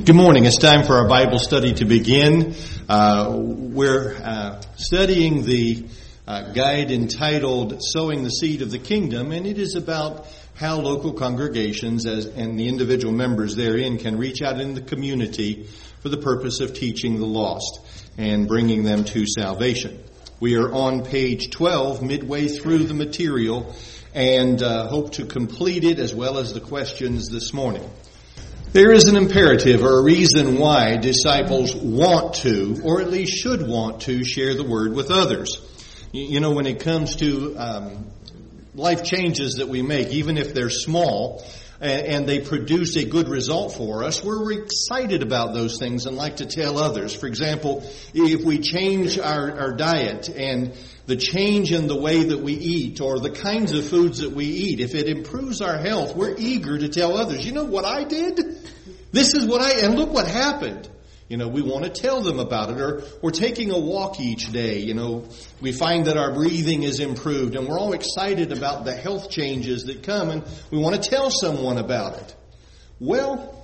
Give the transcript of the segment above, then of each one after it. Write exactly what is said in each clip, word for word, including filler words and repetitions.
Good morning. It's time for our Bible study to begin. Uh, we're uh, studying the uh, guide entitled Sowing the Seed of the Kingdom, and it is about how local congregations as, and the individual members therein can reach out in the community for the purpose of teaching the lost and bringing them to salvation. We are on page twelve, midway through the material, and uh, hope to complete it as well as the questions this morning. There is an imperative or a reason why disciples want to, or at least should want to, share the word with others. You know, when it comes to um, life changes that we make, even if they're small, and they produce a good result for us, we're excited about those things and like to tell others. For example, if we change our, our diet and the change in the way that we eat or the kinds of foods that we eat, if it improves our health, we're eager to tell others, you know what I did? This is what I, and look what happened. You know, we want to tell them about it. Or we're taking a walk each day. You know, we find that our breathing is improved and we're all excited about the health changes that come and we want to tell someone about it. Well,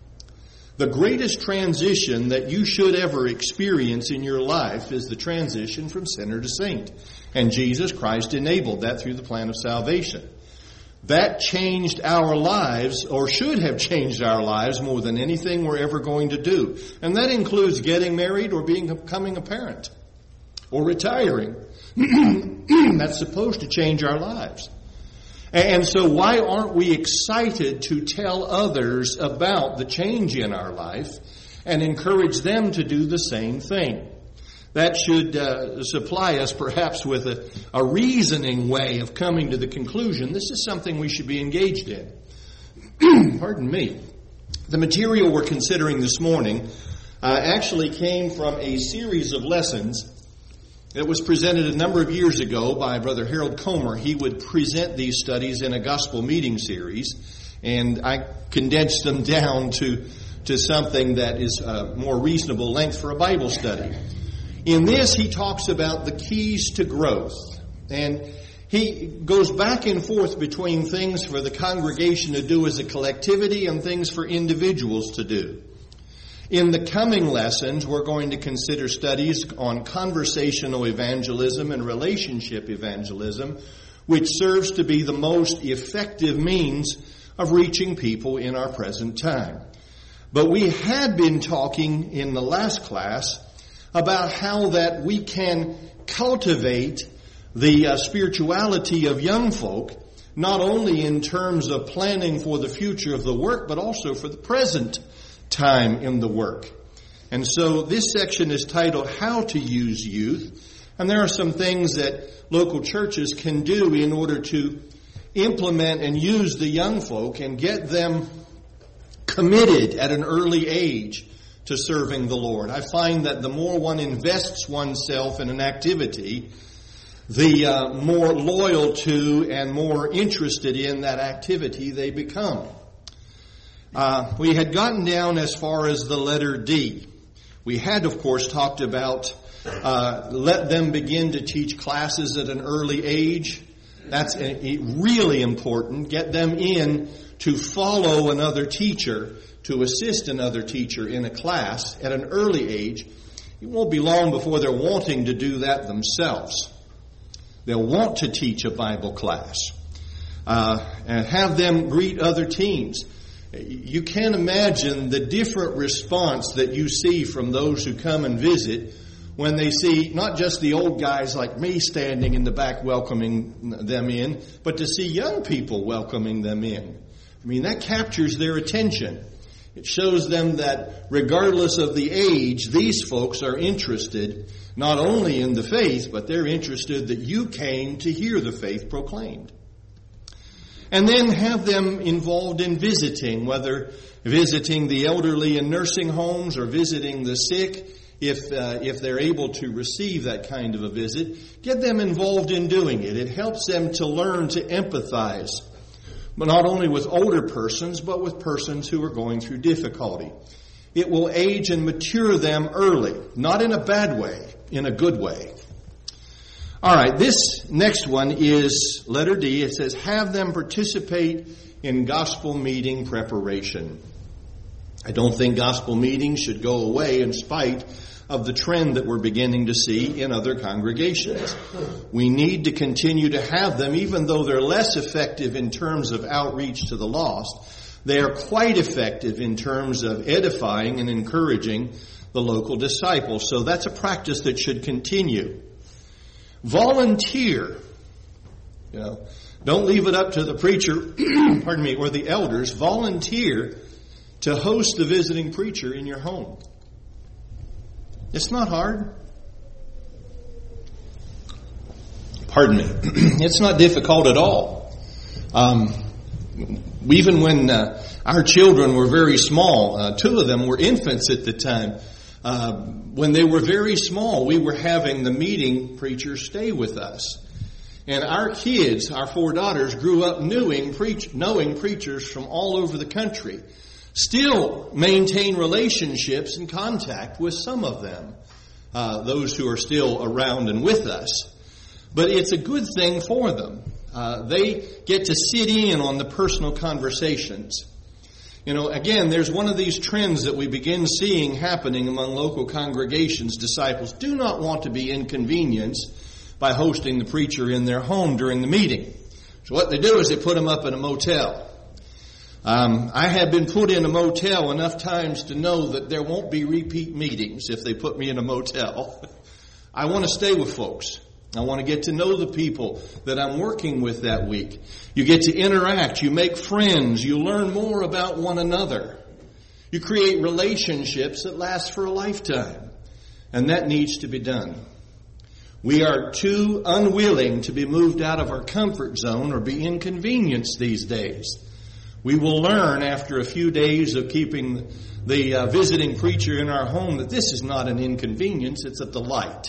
the greatest transition that you should ever experience in your life is the transition from sinner to saint. And Jesus Christ enabled that through the plan of salvation. That changed our lives, or should have changed our lives more than anything we're ever going to do. And that includes getting married or being, becoming a parent or retiring. That's supposed to change our lives. And so why aren't we excited to tell others about the change in our life and encourage them to do the same thing? That should uh, supply us perhaps with a, a reasoning way of coming to the conclusion this is something we should be engaged in. Pardon me. The material we're considering this morning uh, actually came from a series of lessons that was presented a number of years ago by Brother Harold Comer. He would present these studies in a gospel meeting series, and I condensed them down to, to something that is a more reasonable length for a Bible study. In this, he talks about the keys to growth, and he goes back and forth between things for the congregation to do as a collectivity and things for individuals to do. In the coming lessons, we're going to consider studies on conversational evangelism and relationship evangelism, which serves to be the most effective means of reaching people in our present time. But we had been talking in the last class about how that we can cultivate the uh, spirituality of young folk, not only in terms of planning for the future of the work, but also for the present time in the work. And so this section is titled How to Use Youth, and there are some things that local churches can do in order to implement and use the young folk and get them committed at an early age to serving the Lord. I find that the more one invests oneself in an activity, the uh, more loyal to and more interested in that activity they become. Uh, we had gotten down as far as the letter D. We had, of course, talked about uh, let them begin to teach classes at an early age. That's a, a really important. Get them in to follow another teacher, to assist another teacher in a class at an early age. It won't be long before they're wanting to do that themselves. They'll want to teach a Bible class uh, and have them greet other teens. You can't imagine the different response that you see from those who come and visit when they see not just the old guys like me standing in the back welcoming them in, but to see young people welcoming them in. I mean, that captures their attention. It shows them that regardless of the age, these folks are interested not only in the faith, but they're interested that you came to hear the faith proclaimed. And then have them involved in visiting, whether visiting the elderly in nursing homes or visiting the sick, if uh, if they're able to receive that kind of a visit. Get them involved in doing it. It helps them to learn to empathize, but not only with older persons, but with persons who are going through difficulty. It will age and mature them early, not in a bad way, in a good way. All right, this next one is letter D. It says, have them participate in gospel meeting preparation. I don't think gospel meetings should go away in spite of the trend that we're beginning to see in other congregations. We need to continue to have them, even though they're less effective in terms of outreach to the lost. They are quite effective in terms of edifying and encouraging the local disciples. So that's a practice that should continue. Volunteer. You know, don't leave it up to the preacher, pardon me, or the elders. Volunteer to host the visiting preacher in your home. It's not hard. Pardon me. It's not difficult at all. Um, even when uh, our children were very small, uh, two of them were infants at the time. Uh, when they were very small, we were having the meeting preacher stay with us. And our kids, our four daughters, grew up knowing, preach, knowing preachers from all over the country. Still maintain relationships and contact with some of them, uh, those who are still around and with us. But it's a good thing for them. Uh, they get to sit in on the personal conversations. You know, again, there's one of these trends that we begin seeing happening among local congregations. Disciples do not want to be inconvenienced by hosting the preacher in their home during the meeting. So what they do is they put him up in a motel. Um, I have been put in a motel enough times to know that there won't be repeat meetings if they put me in a motel. I want to stay with folks. I want to get to know the people that I'm working with that week. You get to interact. You make friends. You learn more about one another. You create relationships that last for a lifetime. And that needs to be done. We are too unwilling to be moved out of our comfort zone or be inconvenienced these days. We will learn after a few days of keeping the uh, visiting preacher in our home that this is not an inconvenience, it's a delight.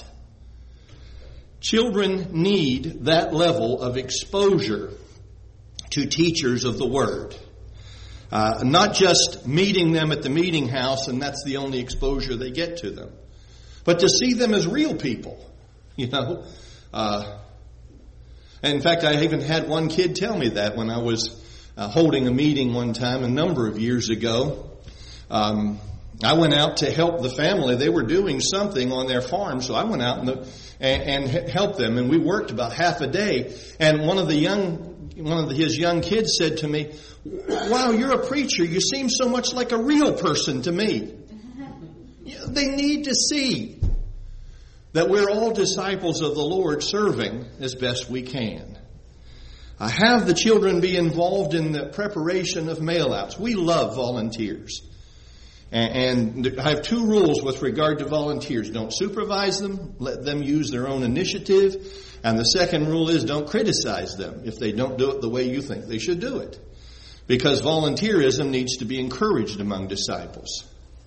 Children need that level of exposure to teachers of the Word. Uh, not just meeting them at the meeting house and that's the only exposure they get to them. But to see them as real people, you know. Uh, and in fact, I even had one kid tell me that when I was Uh, holding a meeting one time a number of years ago. Um, I went out to help the family. They were doing something on their farm, so I went out and, the, and, and helped them. And we worked about half a day. And one of the young, one of the, his young kids said to me, "Wow, you're a preacher. You seem so much like a real person to me." They need to see that we're all disciples of the Lord, serving as best we can. I have the children be involved in the preparation of mail-outs. We love volunteers. And I have two rules with regard to volunteers. Don't supervise them. Let them use their own initiative. And the second rule is don't criticize them if they don't do it the way you think they should do it. Because volunteerism needs to be encouraged among disciples.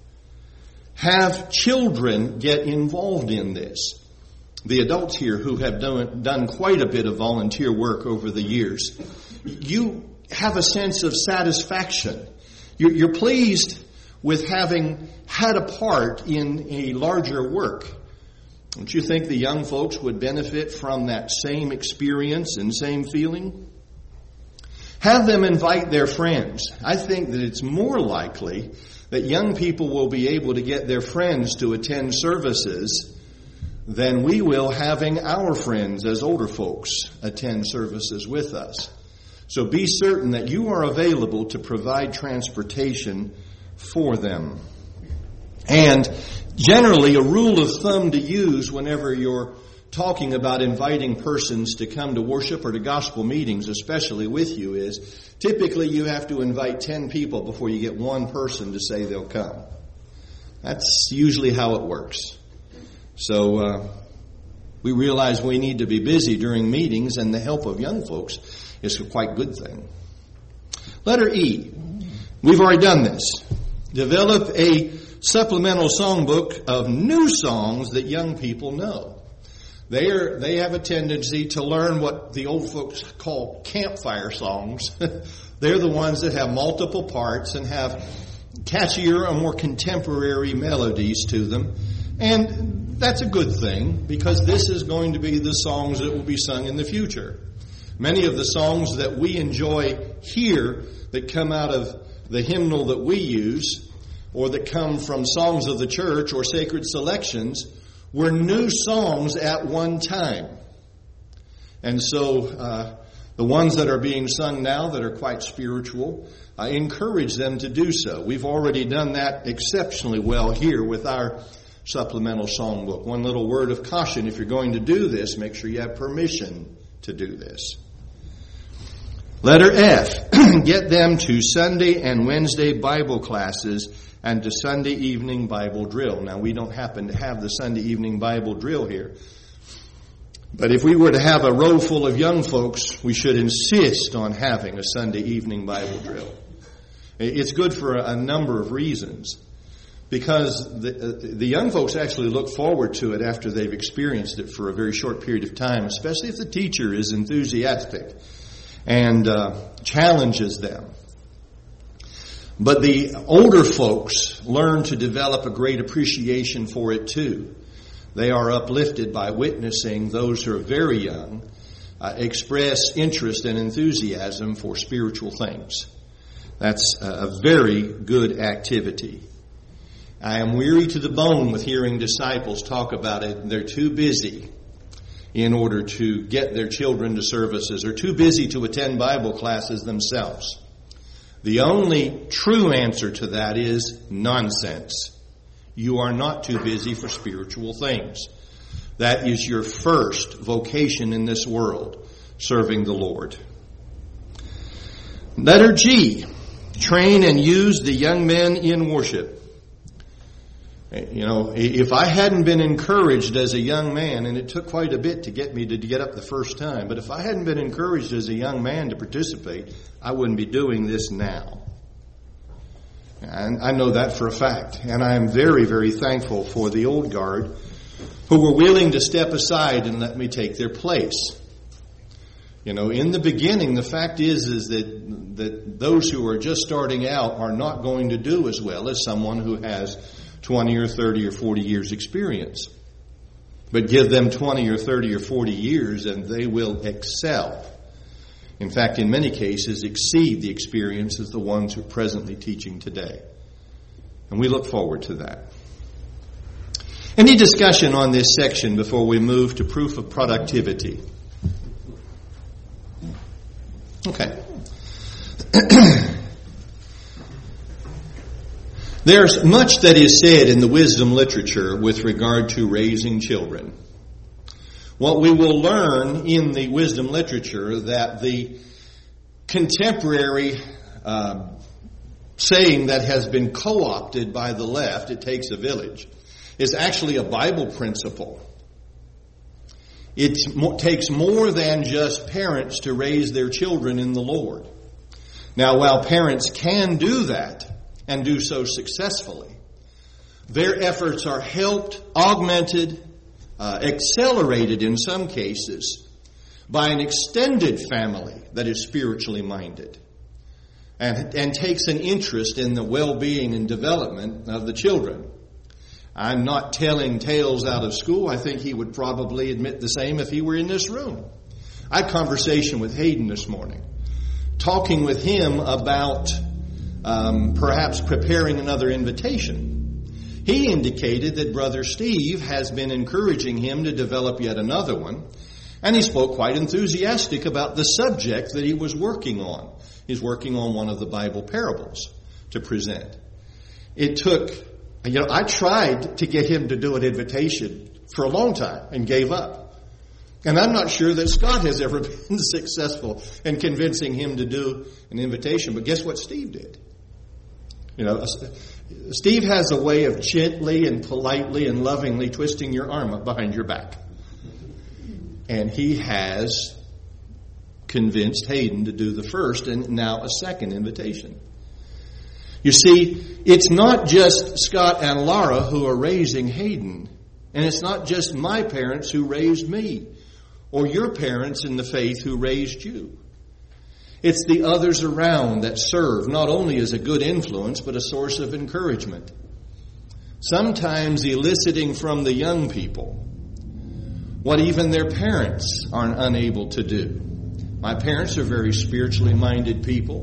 Have children get involved in this. The adults here who have done, done quite a bit of volunteer work over the years, you have a sense of satisfaction. You're, you're pleased with having had a part in a larger work. Don't you think the young folks would benefit from that same experience and same feeling? Have them invite their friends. I think that it's more likely that young people will be able to get their friends to attend services than we will having our friends as older folks attend services with us. So be certain that you are available to provide transportation for them. And generally, a rule of thumb to use whenever you're talking about inviting persons to come to worship or to gospel meetings, especially with you, is typically you have to invite ten people before you get one person to say they'll come. That's usually how it works. So uh, we realize we need to be busy during meetings, and the help of young folks is a quite good thing. Letter E. We've already done this. Develop a supplemental songbook of new songs that young people know. They are, they have a tendency to learn what the old folks call campfire songs. They're the ones that have multiple parts and have catchier or more contemporary melodies to them. And that's a good thing, because this is going to be the songs that will be sung in the future. Many of the songs that we enjoy here that come out of the hymnal that we use or that come from songs of the church or sacred selections were new songs at one time. And so uh, the ones that are being sung now that are quite spiritual, I encourage them to do so. We've already done that exceptionally well here with our supplemental songbook. One little word of caution: if you're going to do this, make sure you have permission to do this. Letter F, get them to Sunday and Wednesday Bible classes and to Sunday evening Bible drill. Now, we don't happen to have the Sunday evening Bible drill here, but if we were to have a row full of young folks, we should insist on having a Sunday evening Bible drill. It's good for a number of reasons, because the, the young folks actually look forward to it after they've experienced it for a very short period of time, especially if the teacher is enthusiastic and uh, challenges them. But the older folks learn to develop a great appreciation for it too. They are uplifted by witnessing those who are very young uh, express interest and enthusiasm for spiritual things. That's a very good activity. I am weary to the bone with hearing disciples talk about it. They're too busy in order to get their children to services, or too busy to attend Bible classes themselves. The only true answer to that is nonsense. You are not too busy for spiritual things. That is your first vocation in this world, serving the Lord. Letter G, train and use the young men in worship. You know, if I hadn't been encouraged as a young man, and it took quite a bit to get me to get up the first time, but if I hadn't been encouraged as a young man to participate, I wouldn't be doing this now. And I know that for a fact. And I am very, very thankful for the old guard who were willing to step aside and let me take their place. You know, in the beginning, the fact is, is that, that those who are just starting out are not going to do as well as someone who has twenty or thirty or forty years experience. But give them twenty or thirty or forty years and they will excel. In fact, in many cases, exceed the experience of the ones who are presently teaching today. And we look forward to that. Any discussion on this section before we move to proof of productivity? Okay. There's much that is said in the wisdom literature with regard to raising children. What we will learn in the wisdom literature, that the contemporary uh, saying that has been co-opted by the left, it takes a village, is actually a Bible principle. It mo- takes more than just parents to raise their children in the Lord. Now, while parents can do that, and do so successfully, their efforts are helped, augmented, uh, accelerated in some cases by an extended family that is spiritually minded and, and takes an interest in the well-being and development of the children. I'm not telling tales out of school. I think he would probably admit the same if he were in this room. I had a conversation with Hayden this morning, talking with him about Um, perhaps preparing another invitation. He indicated that Brother Steve has been encouraging him to develop yet another one, and he spoke quite enthusiastic about the subject that he was working on. He's working on one of the Bible parables to present. It took, you know, I tried to get him to do an invitation for a long time and gave up. And I'm not sure that Scott has ever been successful in convincing him to do an invitation, but guess what Steve did? You know, Steve has a way of gently and politely and lovingly twisting your arm up behind your back. And he has convinced Hayden to do the first and now a second invitation. You see, it's not just Scott and Laura who are raising Hayden. And it's not just my parents who raised me, or your parents in the faith who raised you. It's the others around that serve not only as a good influence, but a source of encouragement. Sometimes eliciting from the young people what even their parents are unable to do. My parents are very spiritually minded people.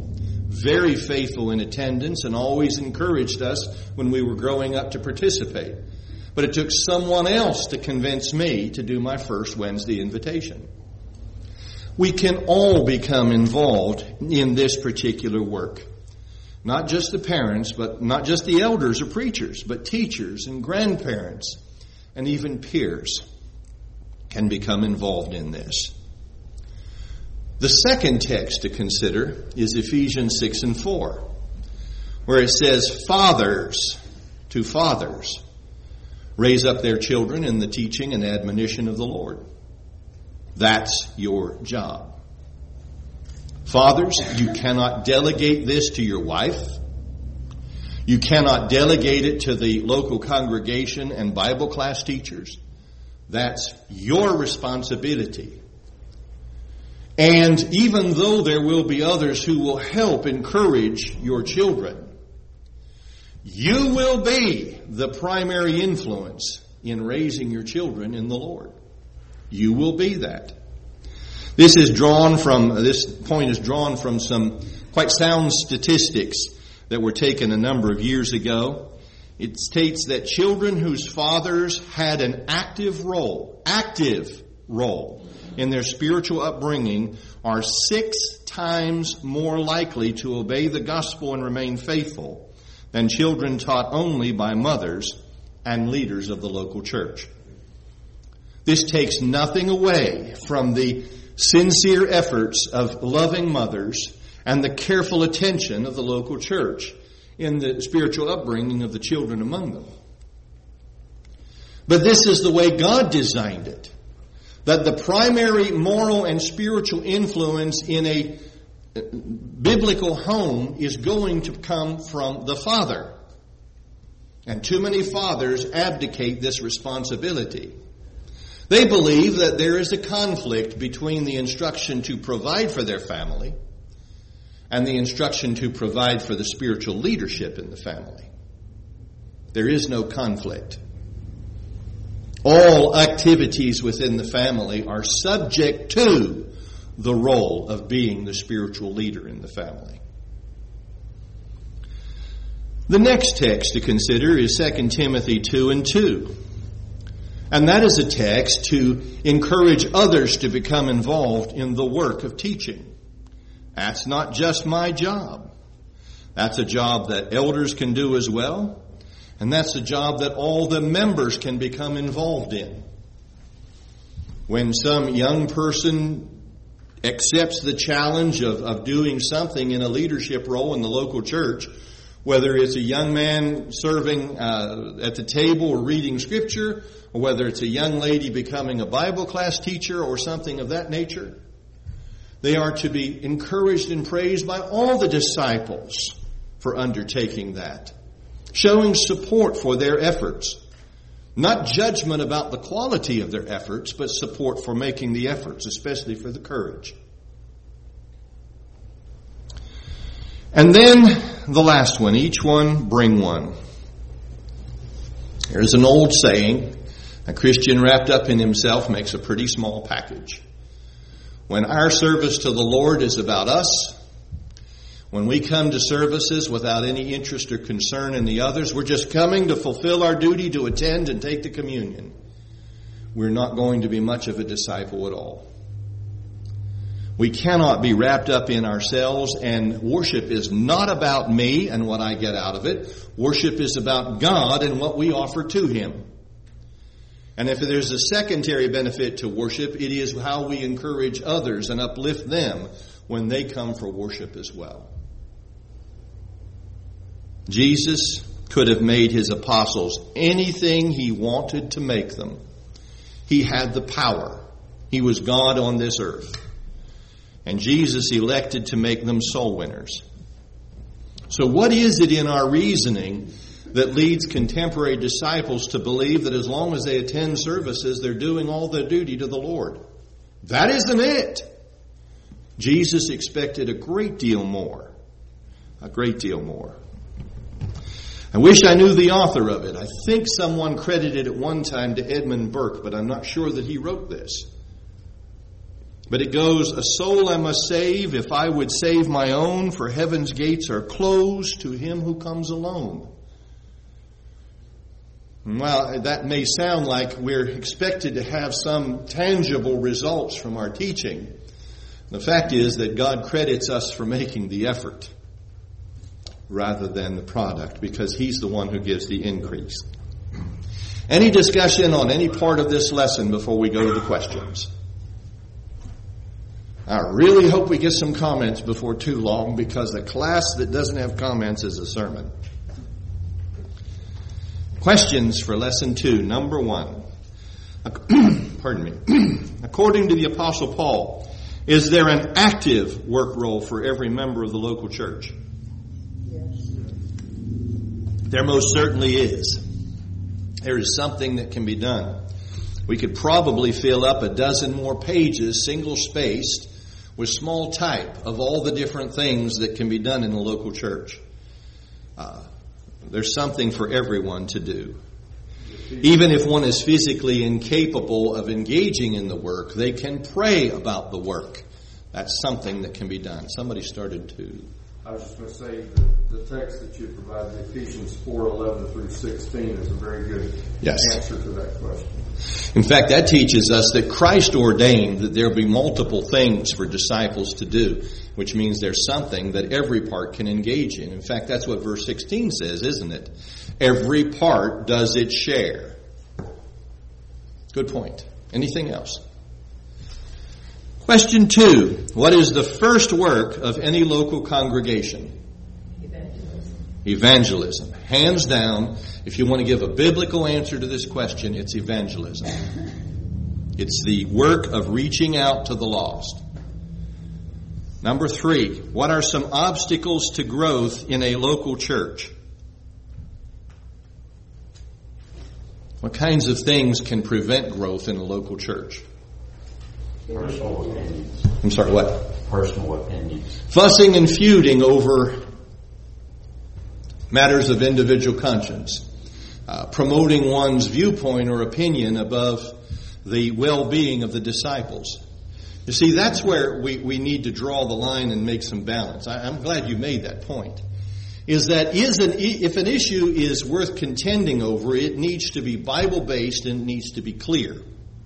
very faithful in attendance and always encouraged us when we were growing up to participate. But it took someone else to convince me to do my first Wednesday invitation. We can all become involved in this particular work. Not just the parents, but not just the elders or preachers, but teachers and grandparents and even peers can become involved in this. The second text to consider is Ephesians six and four, where it says, "Fathers to fathers, raise up their children in the teaching and admonition of the Lord." That's your job. Fathers, you cannot delegate this to your wife. You cannot delegate it to the local congregation and Bible class teachers. That's your responsibility. And even though there will be others who will help encourage your children, you will be the primary influence in raising your children in the Lord. You will be that. This is drawn from, this point is drawn from some quite sound statistics that were taken a number of years ago. It states that children whose fathers had an active role, active role in their spiritual upbringing are six times more likely to obey the gospel and remain faithful than children taught only by mothers and leaders of the local church. This takes nothing away from the sincere efforts of loving mothers and the careful attention of the local church in the spiritual upbringing of the children among them. But this is the way God designed it, that the primary moral and spiritual influence in a biblical home is going to come from the father. And too many fathers abdicate this responsibility. They believe that there is a conflict between the instruction to provide for their family and the instruction to provide for the spiritual leadership in the family. There is no conflict. All activities within the family are subject to the role of being the spiritual leader in the family. The next text to consider is Second Timothy two and two. And that is a text to encourage others to become involved in the work of teaching. That's not just my job. That's a job that elders can do as well. And that's a job that all the members can become involved in. When some young person accepts the challenge of, of doing something in a leadership role in the local church, whether it's a young man serving uh, at the table or reading scripture, or whether it's a young lady becoming a Bible class teacher or something of that nature, they are to be encouraged and praised by all the disciples for undertaking that, showing support for their efforts. Not judgment about the quality of their efforts, but support for making the efforts, especially for the courage. And then the last one, each one bring one. There's an old saying, a Christian wrapped up in himself makes a pretty small package. When our service to the Lord is about us, when we come to services without any interest or concern in the others, we're just coming to fulfill our duty to attend and take the communion. We're not going to be much of a disciple at all. We cannot be wrapped up in ourselves, and worship is not about me and what I get out of it. Worship is about God and what we offer to Him. And if there's a secondary benefit to worship, it is how we encourage others and uplift them when they come for worship as well. Jesus could have made His apostles anything He wanted to make them. He had the power. He was God on this earth. And Jesus elected to make them soul winners. So what is it in our reasoning that leads contemporary disciples to believe that as long as they attend services, they're doing all their duty to the Lord? That isn't it. Jesus expected a great deal more. A great deal more. I wish I knew the author of it. I think someone credited it one time to Edmund Burke, but I'm not sure that he wrote this. But it goes, a soul I must save if I would save my own, for heaven's gates are closed to him who comes alone. Well, that may sound like we're expected to have some tangible results from our teaching. The fact is that God credits us for making the effort rather than the product, because he's the one who gives the increase. Any discussion on any part of this lesson before we go to the questions? I really hope we get some comments before too long, because a class that doesn't have comments is a sermon. Questions for lesson two. Number one. Pardon me. According to the Apostle Paul, is there an active work role for every member of the local church? Yes. There most certainly is. There is something that can be done. We could probably fill up a dozen more pages, single-spaced, with small type of all the different things that can be done in a local church. Uh, there's something for everyone to do. Even if one is physically incapable of engaging in the work, they can pray about the work. That's something that can be done. Somebody started to... I was just going to say that the text that you provided, Ephesians four eleven through sixteen, is a very good yes. answer to that question. In fact, that teaches us that Christ ordained that there be multiple things for disciples to do, which means there's something that every part can engage in. In fact, that's what verse sixteen says, isn't it? Every part does its share. Good point. Anything else? Question two. What is the first work of any local congregation? Evangelism. Evangelism. Hands down, if you want to give a biblical answer to this question, it's evangelism. It's the work of reaching out to the lost. Number three. What are some obstacles to growth in a local church? What kinds of things can prevent growth in a local church? Personal opinions. I'm sorry, what? Personal opinions. Fussing and feuding over matters of individual conscience. Uh, promoting one's viewpoint or opinion above the well-being of the disciples. You see, that's where we, we need to draw the line and make some balance. I, I'm glad you made that point. Is that is an, if an issue is worth contending over, it needs to be Bible-based and it needs to be clear.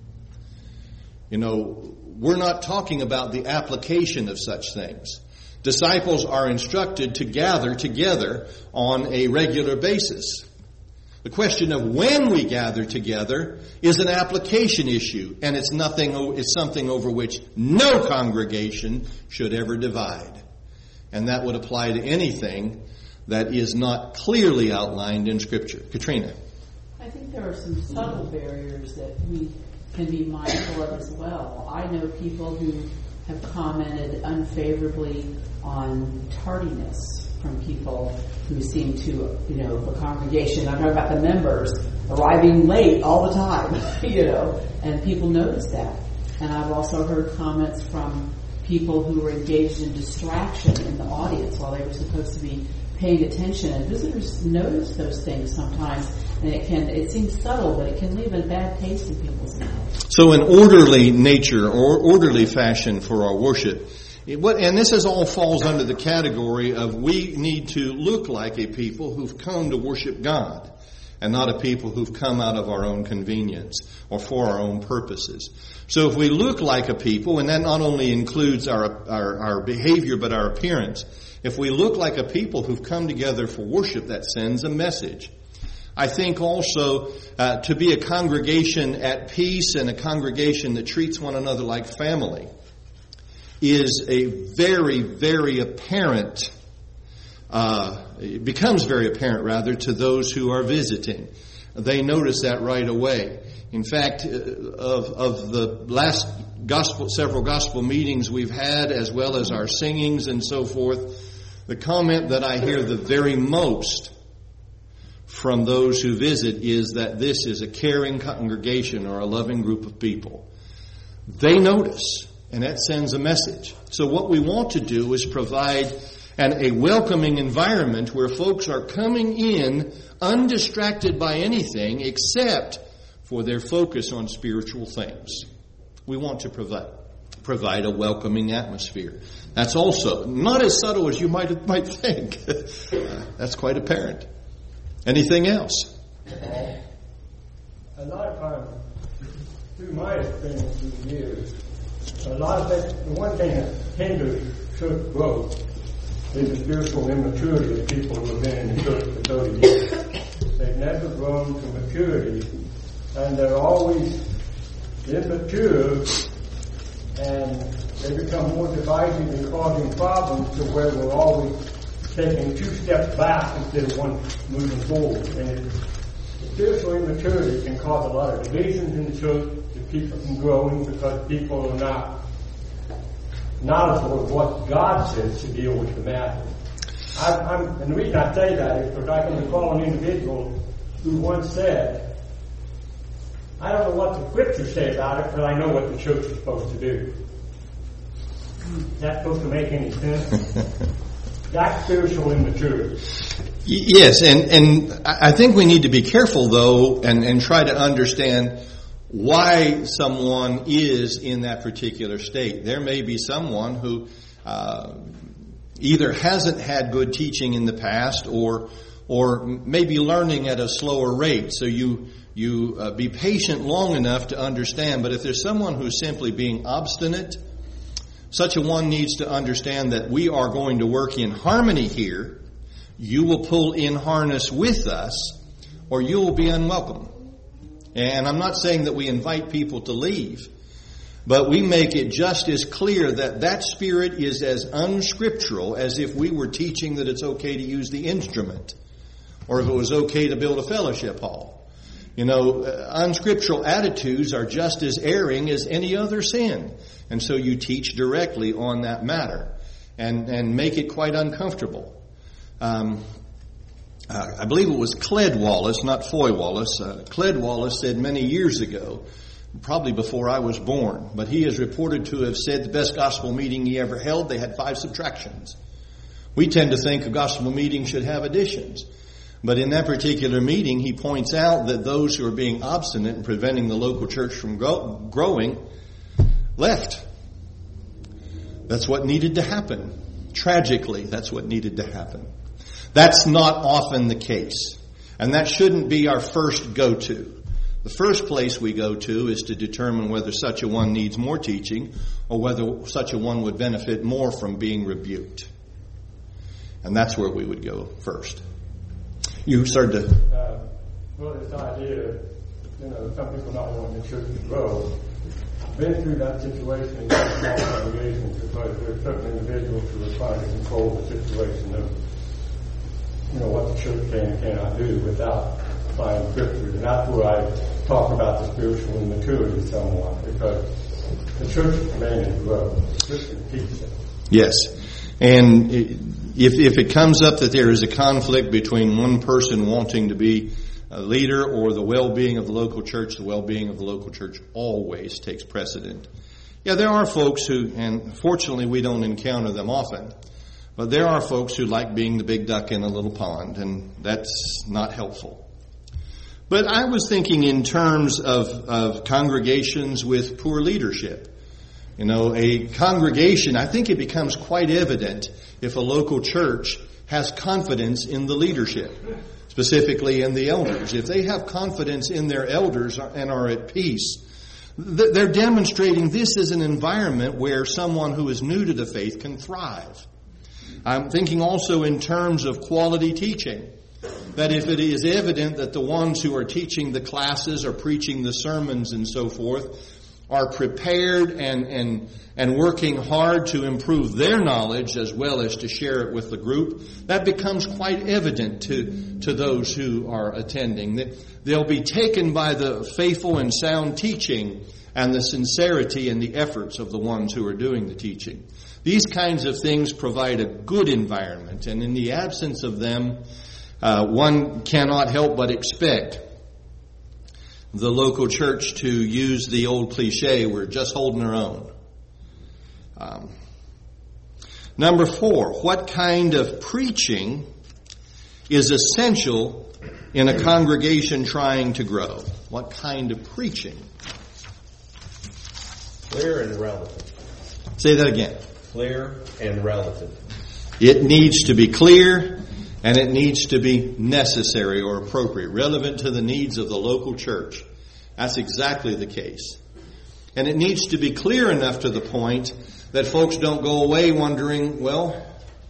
You know, we're not talking about the application of such things. Disciples are instructed to gather together on a regular basis. The question of when we gather together is an application issue, and it's nothing. It's something over which no congregation should ever divide. And that would apply to anything that is not clearly outlined in Scripture. Katrina. I think there are some subtle barriers that we can be mindful of as well. I know people who have commented unfavorably on tardiness from people who seem to, you know, the congregation, I'm talking about the members, arriving late all the time, you know, and people notice that. And I've also heard comments from people who were engaged in distraction in the audience while they were supposed to be paying attention, and visitors notice those things sometimes, and it can it seems subtle, but it can leave a bad taste in people's mouths. So an orderly nature or orderly fashion for our worship, it, what, and this is all falls under the category of we need to look like a people who've come to worship God and not a people who've come out of our own convenience or for our own purposes. So if we look like a people, and that not only includes our our, our behavior but our appearance, if we look like a people who've come together for worship, that sends a message. I think also uh, to be a congregation at peace and a congregation that treats one another like family is a very, very apparent, uh, it becomes very apparent rather to those who are visiting. They notice that right away. In fact, uh, of, of the last gospel, several gospel meetings we've had, as well as our singings and so forth, the comment that I hear the very most from those who visit is that this is a caring congregation or a loving group of people. They notice, and that sends a message. So what we want to do is provide an, a welcoming environment where folks are coming in undistracted by anything except for their focus on spiritual things. We want to provide, provide a welcoming atmosphere. That's also not as subtle as you might might think. That's quite apparent. Anything else? A lot of times, through my experience through the years, a lot of things, the one thing that hinders church growth is the spiritual immaturity of people who have been in the church for thirty years. They've never grown to maturity, and they're always immature, and they become more divisive and causing problems to where we're always taking two steps back instead of one moving forward. And it, spiritual immaturity can cause a lot of divisions in the church to keep it from growing because people are not knowledgeable of what God says to deal with the matter. I, I'm, and the reason I say that is because I can recall an individual who once said, I don't know what the scriptures say about it, but I know what the church is supposed to do. Is that supposed to make any sense? That's spiritual immaturity. Yes, and, and I think we need to be careful, though, and, and try to understand why someone is in that particular state. There may be someone who uh, either hasn't had good teaching in the past or or maybe learning at a slower rate. So you you uh, be patient long enough to understand. But if there's someone who's simply being obstinate, such a one needs to understand that we are going to work in harmony here. You will pull in harness with us, or you will be unwelcome. And I'm not saying that we invite people to leave, but we make it just as clear that that spirit is as unscriptural as if we were teaching that it's okay to use the instrument, or if it was okay to build a fellowship hall. You know, unscriptural attitudes are just as erring as any other sin. And so you teach directly on that matter and, and make it quite uncomfortable. Um, uh, I believe it was Cled Wallace, not Foy Wallace. Uh, Cled Wallace said many years ago, probably before I was born, but he is reported to have said the best gospel meeting he ever held, they had five subtractions. We tend to think a gospel meeting should have additions. But in that particular meeting, he points out that those who are being obstinate and preventing the local church from grow, growing left. That's what needed to happen. Tragically, that's what needed to happen. That's not often the case. And that shouldn't be our first go-to. The first place we go to is to determine whether such a one needs more teaching or whether such a one would benefit more from being rebuked. And that's where we would go first. You started to... Uh, well, this idea, you know, some people not wanting the church to grow. I've been through that situation in small congregations because there are certain individuals who are trying to control the situation of, you know, what the church can and cannot do without applying scriptures. And that's where I talk about the spiritual immaturity somewhat, because the church is commanded to grow. The scripture teaches it. Yes. And if if it comes up that there is a conflict between one person wanting to be a leader or the well-being of the local church, the well-being of the local church always takes precedent. Yeah, there are folks who, and fortunately we don't encounter them often, but there are folks who like being the big duck in a little pond, and that's not helpful. But I was thinking in terms of, of congregations with poor leadership. You know, a congregation, I think it becomes quite evident if a local church has confidence in the leadership, specifically in the elders. If they have confidence in their elders and are at peace, they're demonstrating this is an environment where someone who is new to the faith can thrive. I'm thinking also in terms of quality teaching, that if it is evident that the ones who are teaching the classes or preaching the sermons and so forth are prepared and, and, and working hard to improve their knowledge as well as to share it with the group, that becomes quite evident to, to those who are attending. They'll be taken by the faithful and sound teaching and the sincerity and the efforts of the ones who are doing the teaching. These kinds of things provide a good environment, and in the absence of them, uh, one cannot help but expect the local church to use the old cliche, we're just holding our own. Um, number four, what kind of preaching is essential in a congregation trying to grow? What kind of preaching? Clear and relevant. Say that again. Clear and relative. It needs to be clear, and it needs to be necessary or appropriate, relevant to the needs of the local church. That's exactly the case. And it needs to be clear enough to the point that folks don't go away wondering, well,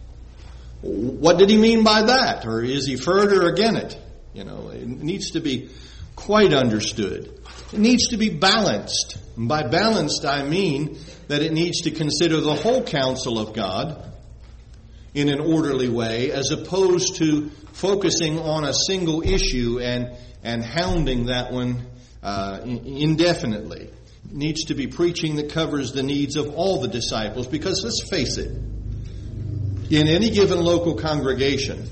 what did he mean by that? Or is he further again it? You know, it needs to be quite understood. It needs to be balanced. And by balanced, I mean that it needs to consider the whole counsel of God in an orderly way, as opposed to focusing on a single issue and, and hounding that one uh, indefinitely. It needs to be preaching that covers the needs of all the disciples, because let's face it, in any given local congregation,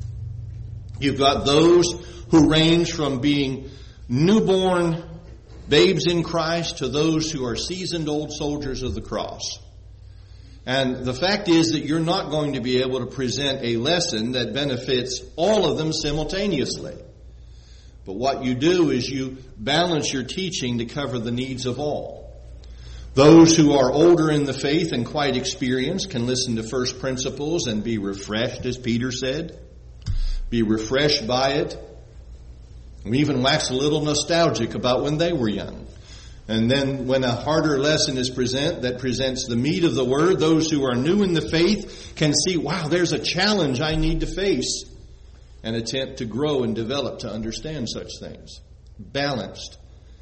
you've got those who range from being newborn babes in Christ to those who are seasoned old soldiers of the cross. And the fact is that you're not going to be able to present a lesson that benefits all of them simultaneously. But what you do is you balance your teaching to cover the needs of all. Those who are older in the faith and quite experienced can listen to first principles and be refreshed, as Peter said. Be refreshed by it. We even wax a little nostalgic about when they were young. And then when a harder lesson is present that presents the meat of the word, those who are new in the faith can see, wow, there's a challenge I need to face, and attempt to grow and develop to understand such things. Balanced,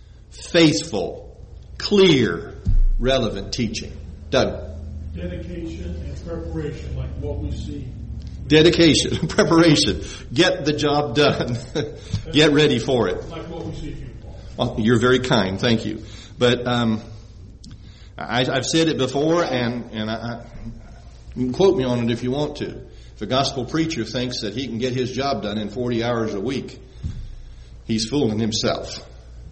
faithful, clear, relevant teaching. Doug. Dedication and preparation, like what we see. Dedication, preparation. Get the job done. Get ready for it. Like what we see here. Well, you're very kind, thank you. But um, I, I've said it before, and, and I, I, you can quote me on it if you want to. If a gospel preacher thinks that he can get his job done in forty hours a week, he's fooling himself.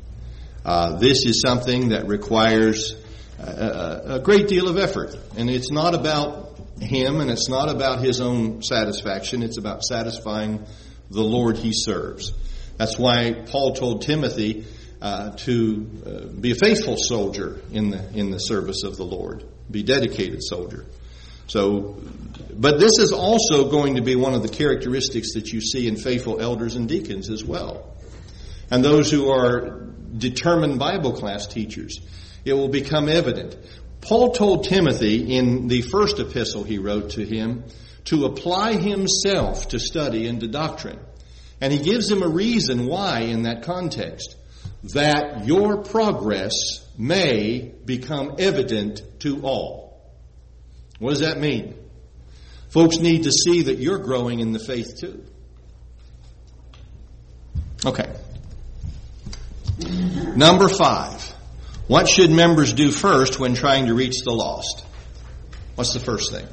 Uh, this is something that requires a, a great deal of effort. And it's not about him, and it's not about his own satisfaction. It's about satisfying the Lord he serves. That's why Paul told Timothy uh, to uh, be a faithful soldier in the in the service of the Lord. Be a dedicated soldier. So, but this is also going to be one of the characteristics that you see in faithful elders and deacons as well. And those who are determined Bible class teachers, it will become evident. Paul told Timothy in the first epistle he wrote to him to apply himself to study and to doctrine. And he gives him a reason why in that context. That your progress may become evident to all. What does that mean? Folks need to see that you're growing in the faith too. Okay. Number five. What should members do first when trying to reach the lost? What's the first thing?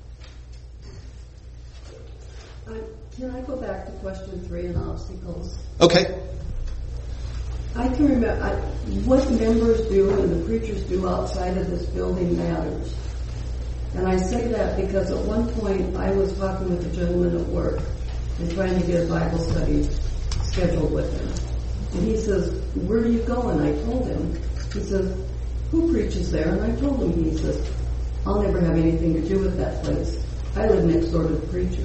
Uh, can I go back to question three on obstacles? Okay. I can remember I, what members do and the preachers do outside of this building matters. And I say that because at one point I was talking with a gentleman at work and trying to get a Bible study scheduled with him. And he says, where do you go? And I told him. He says, who preaches there? And I told him. He says, I'll never have anything to do with that place. I live next door to the preacher.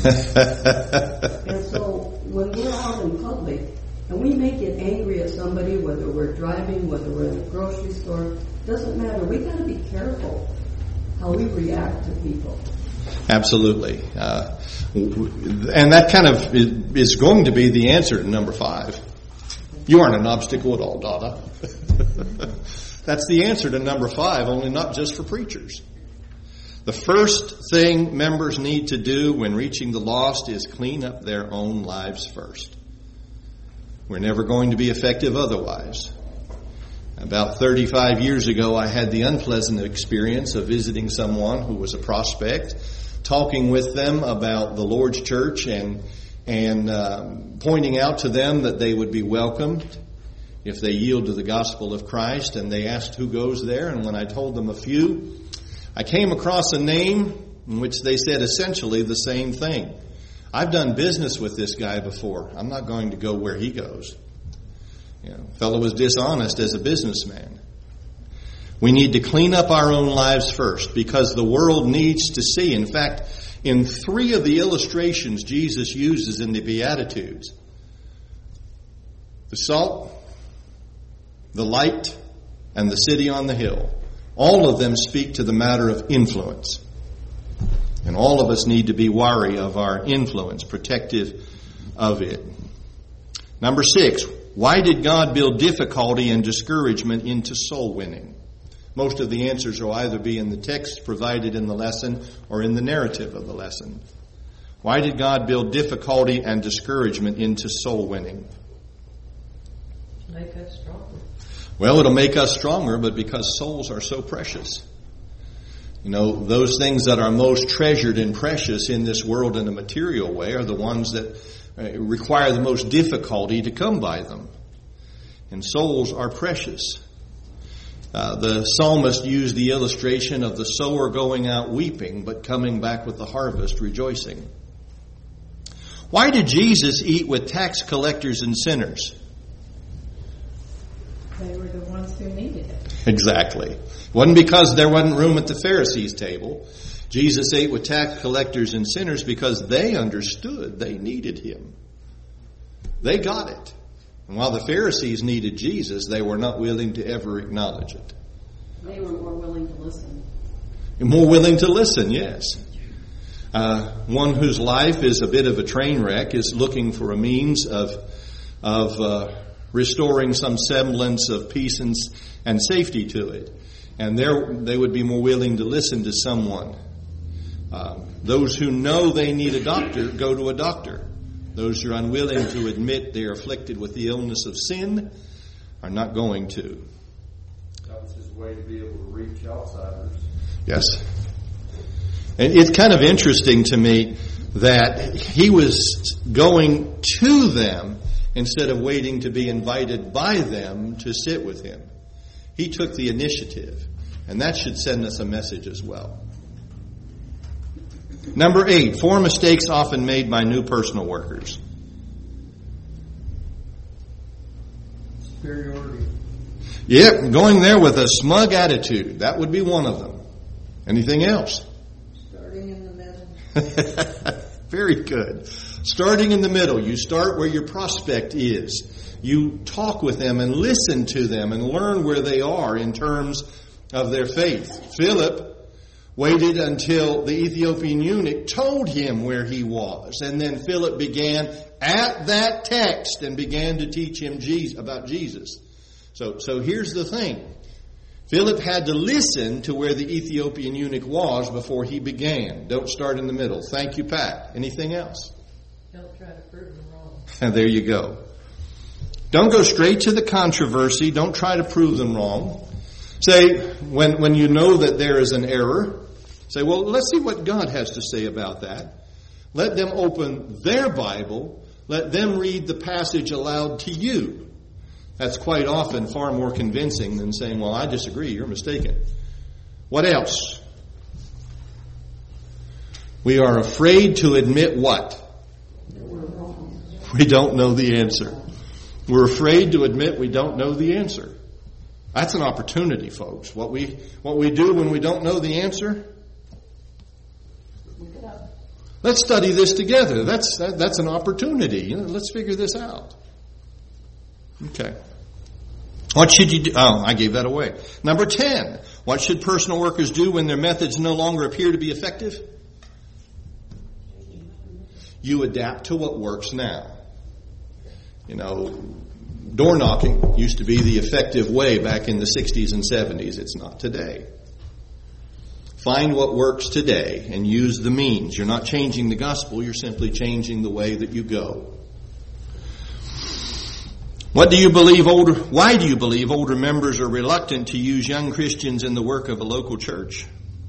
And so when we're out in public and we may get angry at somebody, whether we're driving, whether we're in a grocery store, doesn't matter. We got to be careful how we react to people. Absolutely. Uh, and that kind of is going to be the answer to number five. You aren't an obstacle at all, Donna. That's the answer to number five, only not just for preachers. The first thing members need to do when reaching the lost is clean up their own lives first. We're never going to be effective otherwise. About thirty-five years ago, I had the unpleasant experience of visiting someone who was a prospect, talking with them about the Lord's church and and um, pointing out to them that they would be welcomed if they yield to the gospel of Christ. And they asked who goes there. And when I told them a few, I came across a name in which they said essentially the same thing. I've done business with this guy before. I'm not going to go where he goes. You know, fellow was dishonest as a businessman. We need to clean up our own lives first because the world needs to see. In fact, in three of the illustrations Jesus uses in the Beatitudes, the salt, the light, and the city on the hill, all of them speak to the matter of influence. And all of us need to be wary of our influence, protective of it. Number six, why did God build difficulty and discouragement into soul winning? Most of the answers will either be in the text provided in the lesson or in the narrative of the lesson. Why did God build difficulty and discouragement into soul winning? Make us stronger. Well, it'll make us stronger, but because souls are so precious. You know, those things that are most treasured and precious in this world in a material way are the ones that require the most difficulty to come by them. And souls are precious. Uh, the psalmist used the illustration of the sower going out weeping, but coming back with the harvest rejoicing. Why did Jesus eat with tax collectors and sinners? They were the ones who needed it. Exactly. It wasn't because there wasn't room at the Pharisees' table. Jesus ate with tax collectors and sinners because they understood they needed him. They got it. And while the Pharisees needed Jesus, they were not willing to ever acknowledge it. They were more willing to listen. More willing to listen, yes. Uh, one whose life is a bit of a train wreck is looking for a means of of uh, restoring some semblance of peace and, and safety to it. And they would be more willing to listen to someone. Uh, those who know they need a doctor, go to a doctor. Those who are unwilling to admit they are afflicted with the illness of sin are not going to. That was his way to be able to reach outsiders. Yes. And it's kind of interesting to me that he was going to them instead of waiting to be invited by them to sit with him. He took the initiative, and that should send us a message as well. Number eight, four mistakes often made by new personal workers. Superiority. Yeah, going there with a smug attitude. That would be one of them. Anything else? Starting in the middle. Very good. Starting in the middle. You start where your prospect is. You talk with them and listen to them and learn where they are in terms of their faith. Philip waited until the Ethiopian eunuch told him where he was. And then Philip began at that text and began to teach him Jesus, about Jesus. So, so here's the thing. Philip had to listen to where the Ethiopian eunuch was before he began. Don't start in the middle. Thank you, Pat. Anything else? Don't try to prove them wrong. And there you go. Don't go straight to the controversy. Don't try to prove them wrong. Say, when, when you know that there is an error, say, well, let's see what God has to say about that. Let them open their Bible. Let them read the passage aloud to you. That's quite often far more convincing than saying, well, I disagree, you're mistaken. What else? We are afraid to admit what? We don't know the answer. We're afraid to admit we don't know the answer. That's an opportunity, folks. What we what we do when we don't know the answer? Look it up. Let's study this together. That's that, that's an opportunity. You know, let's figure this out. Okay. What should you do? Oh, I gave that away. Number ten. What should personal workers do when their methods no longer appear to be effective? You adapt to what works now. You know, door knocking used to be the effective way back in the sixties and seventies. It's not today. Find what works today and use the means. You're not changing the gospel. You're simply changing the way that you go. What do you believe older, why do you believe older members are reluctant to use young Christians in the work of a local church?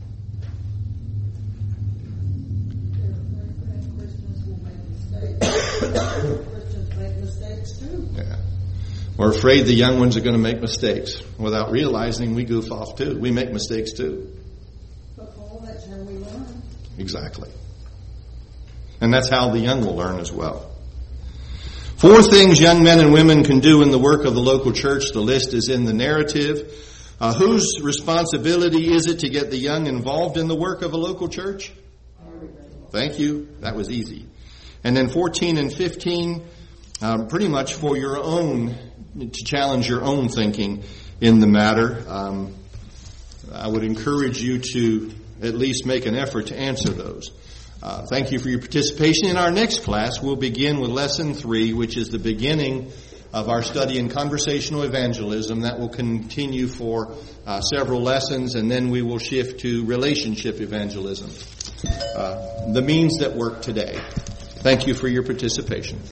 Christians make mistakes too. Yeah. We're afraid the young ones are going to make mistakes. Without realizing we goof off too. We make mistakes too. But Paul, that's how we learn. Exactly. And that's how the young will learn as well. Four things young men and women can do in the work of the local church. The list is in the narrative. Uh, whose responsibility is it to get the young involved in the work of a local church? Thank you. That was easy. And then fourteen and fifteen, um, pretty much for your own, to challenge your own thinking in the matter. Um, I would encourage you to at least make an effort to answer those. Uh, thank you for your participation. In our next class, we'll begin with lesson three, which is the beginning of our study in conversational evangelism. That will continue for uh, several lessons, and then we will shift to relationship evangelism, uh, the means that work today. Thank you for your participation.